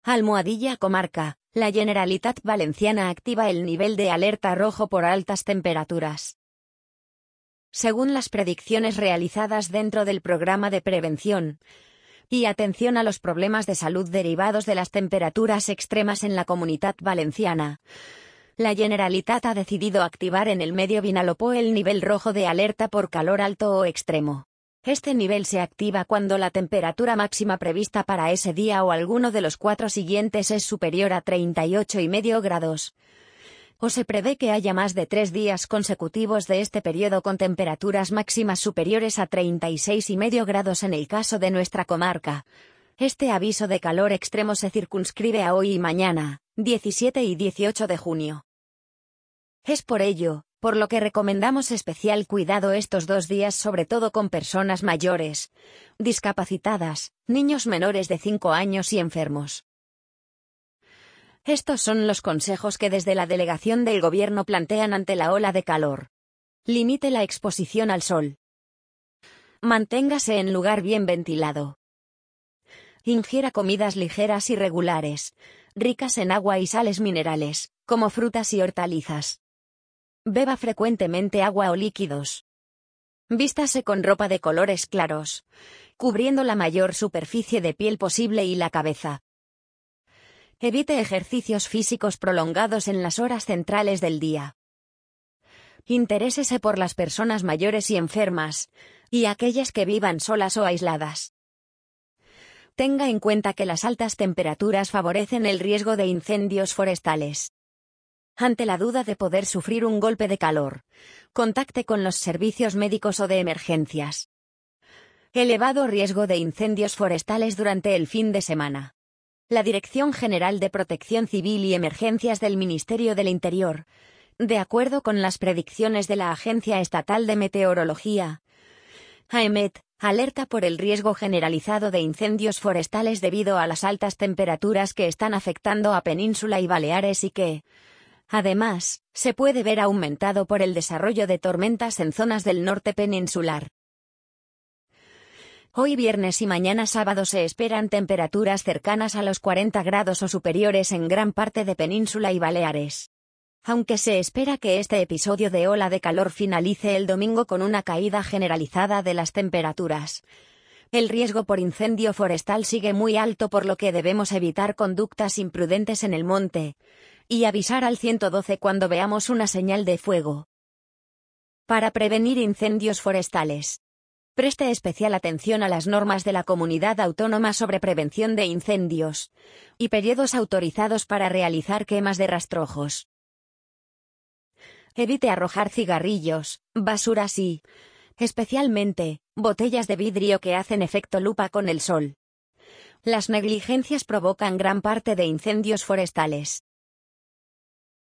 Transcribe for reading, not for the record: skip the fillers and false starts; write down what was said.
Almohadilla Comarca. La Generalitat Valenciana activa el nivel de alerta rojo por altas temperaturas. Según las predicciones realizadas dentro del programa de prevención y atención a los problemas de salud derivados de las temperaturas extremas en la Comunitat Valenciana, la Generalitat ha decidido activar en el medio Vinalopó el nivel rojo de alerta por calor alto o extremo. Este nivel se activa cuando la temperatura máxima prevista para ese día o alguno de los 4 siguientes es superior a 38,5 grados. O se prevé que haya más de 3 días consecutivos de este periodo con temperaturas máximas superiores a 36,5 grados en el caso de nuestra comarca. Este aviso de calor extremo se circunscribe a hoy y mañana, 17 y 18 de junio. Es por ello, por lo que recomendamos especial cuidado estos 2 días, sobre todo con personas mayores, discapacitadas, niños menores de 5 años y enfermos. Estos son los consejos que desde la delegación del Gobierno plantean ante la ola de calor. Limite la exposición al sol. Manténgase en lugar bien ventilado. Ingiera comidas ligeras y regulares, ricas en agua y sales minerales, como frutas y hortalizas. Beba frecuentemente agua o líquidos. Vístase con ropa de colores claros, cubriendo la mayor superficie de piel posible y la cabeza. Evite ejercicios físicos prolongados en las horas centrales del día. Interésese por las personas mayores y enfermas, y aquellas que vivan solas o aisladas. Tenga en cuenta que las altas temperaturas favorecen el riesgo de incendios forestales. Ante la duda de poder sufrir un golpe de calor, contacte con los servicios médicos o de emergencias. Elevado riesgo de incendios forestales durante el fin de semana. La Dirección General de Protección Civil y Emergencias del Ministerio del Interior, de acuerdo con las predicciones de la Agencia Estatal de Meteorología, AEMET, alerta por el riesgo generalizado de incendios forestales debido a las altas temperaturas que están afectando a Península y Baleares y que, además, se puede ver aumentado por el desarrollo de tormentas en zonas del norte peninsular. Hoy viernes y mañana sábado se esperan temperaturas cercanas a los 40 grados o superiores en gran parte de Península y Baleares. Aunque se espera que este episodio de ola de calor finalice el domingo con una caída generalizada de las temperaturas, el riesgo por incendio forestal sigue muy alto, por lo que debemos evitar conductas imprudentes en el monte y avisar al 112 cuando veamos una señal de fuego. Para prevenir incendios forestales, preste especial atención a las normas de la Comunidad Autónoma sobre prevención de incendios y periodos autorizados para realizar quemas de rastrojos. Evite arrojar cigarrillos, basuras y, especialmente, botellas de vidrio que hacen efecto lupa con el sol. Las negligencias provocan gran parte de incendios forestales.